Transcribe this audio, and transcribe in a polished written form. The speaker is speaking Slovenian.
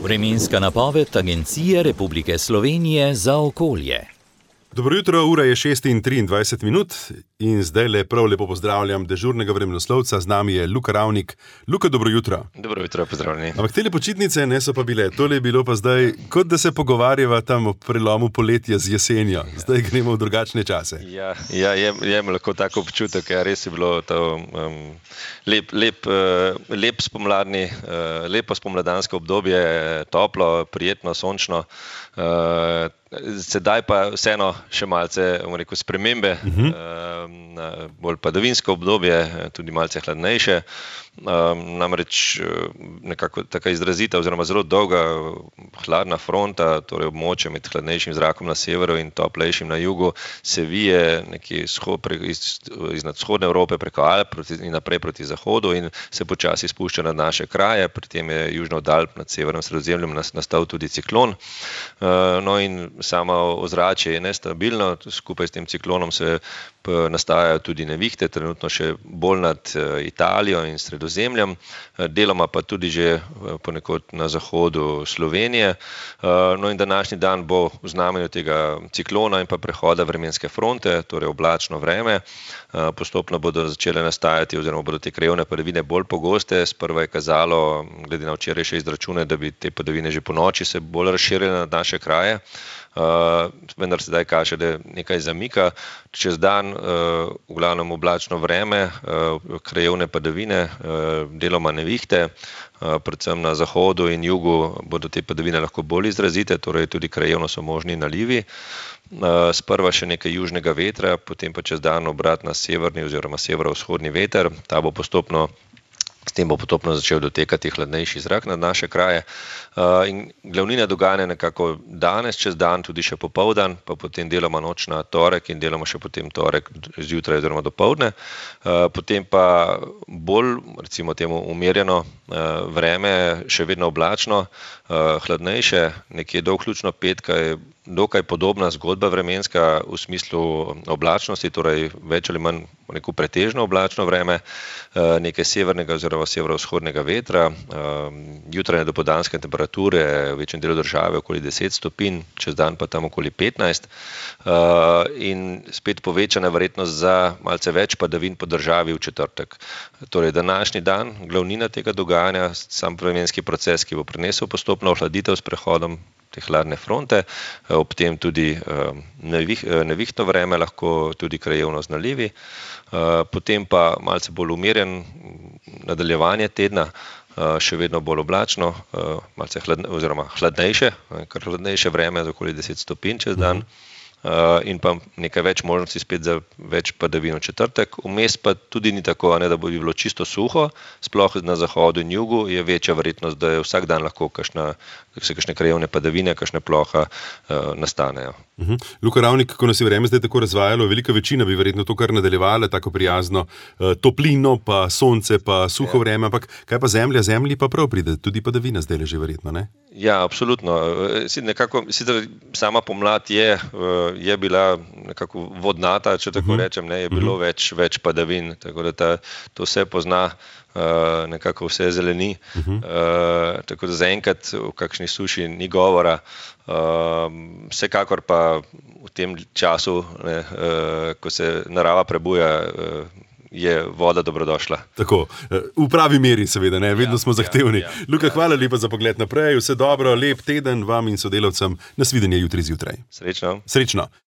Vremenska napoved Agencije Republike Slovenije za okolje. Dobro jutro, ura je 6:23 in zdaj prav lepo pozdravljam dežurnega vremenoslovca, z nami je Luka Ravnik. Luka, dobro jutro. Dobro jutro, pozdravljeni. Ampak tele počitnice ne so pa bile, tole je bilo pa zdaj, kot da se pogovarjava tam o prelomu poletja z jesenjo. Zdaj gremo v drugačne čase. Ja, jem lahko tako občutek, res je bilo to lep spomladni, lepo spomladansko obdobje, toplo, prijetno, sončno. Sedaj pa vseeno še malce, rekel, spremembe, bolj padavinsko obdobje, tudi malce hladnejše. Namreč nekako taka izrazita oziroma zelo dolga hladna fronta, torej območje med hladnejšim zrakom na severu in toplejšim na jugu, se vije nekje iznad vzhodne Evrope preko Alp in naprej proti zahodu in se počasi spušča na naše kraje. Pri tem je južno od Alp nad severnim Sredozemljem nastal tudi ciklon. No in samo ozračje je nestabilno, skupaj s tem ciklonom se nastajajo tudi nevihte, trenutno še bolj nad Italijo in Sredozemljem, deloma pa tudi že ponekod na zahodu Slovenije. No in današnji dan bo v znamenju tega ciklona in pa prehoda vremenske fronte, torej oblačno vreme. Postopno bodo začele nastajati oziroma bodo te krajevne padavine bolj pogoste. Sprva je kazalo, glede na včerajšnje izračune, da bi te padavine že ponoči se bolj razširile na naše kraje. Vendar sedaj kaže, da nekaj zamika. Čez dan v glavnem oblačno vreme, krajevne padavine, deloma nevihte, predvsem na zahodu in jugu bodo te padavine lahko bolj izrazite, torej tudi krajevno so možni nalivi. Sprva še nekaj južnega vetra, potem pa čez dan obrat na severni oziroma severovzhodni veter. S tem bo postopno začel dotekati hladnejši zrak nad naše kraje. In glavnina dogajanja nekako danes, čez dan, tudi še popoldan, pa potem deloma noč na torek in deloma še potem torek zjutraj oziroma dopoldne. Potem pa bolj, recimo temu, umirjeno vreme, še vedno oblačno, hladnejše, nekje do vključno petka je dokaj podobna zgodba vremenska v smislu oblačnosti, torej več ali manj neko pretežno oblačno vreme, nekaj severnega oziroma severovzhodnega vetra, jutranje dopoldanske temperature v večjem delu države okoli 10 stopinj, čez dan pa tam okoli 15, in spet povečana verjetnost za malce več padavin po državi v četrtek. Torej današnji dan, glavnina tega dogajanja, sam vremenski proces, ki bo prinesel postopno ohladitev s prehodom te hladne fronte, ob tem tudi nevihtno vreme, lahko tudi krajevno z nalivi, potem pa malce bolj umirjen nadaljevanje tedna, še vedno bolj oblačno, malce hladnejše, kar hladnejše vreme za okoli 10 stopinj čez dan, in pa nekaj več možnosti spet za več padavin v četrtek. Vmes pa tudi ni tako, da bi bilo čisto suho, sploh na zahodu in jugu je večja verjetnost, da je vsak dan lahko kakšne krajevne padavine, kakšne ploha nastanejo. Luka Ravnik, ko nas je vreme zdaj tako razvajalo, velika večina bi verjetno to kar nadaljevala, tako prijazno toplino, pa sonce, pa suho vreme, ampak kaj pa zemlja? Zemlji pa prav pride, tudi padavina zdaj že verjetno, ne? Ja, absolutno. Sicer sama pomlad je bila nekako vodnata, če tako rečem, je bilo več padavin, tako da to se pozna, nekako vse zeleni, tako da zaenkrat v kakšni suši ni govora. Vsekakor pa v tem času, ko se narava prebuja, je voda dobrodošla. Tako, v pravi meri seveda, vedno smo zahtevni. Luka, hvala lepa za pogled naprej, vse dobro, lep teden vam in sodelavcem, nasvidenje jutri zjutraj. Srečno. Srečno.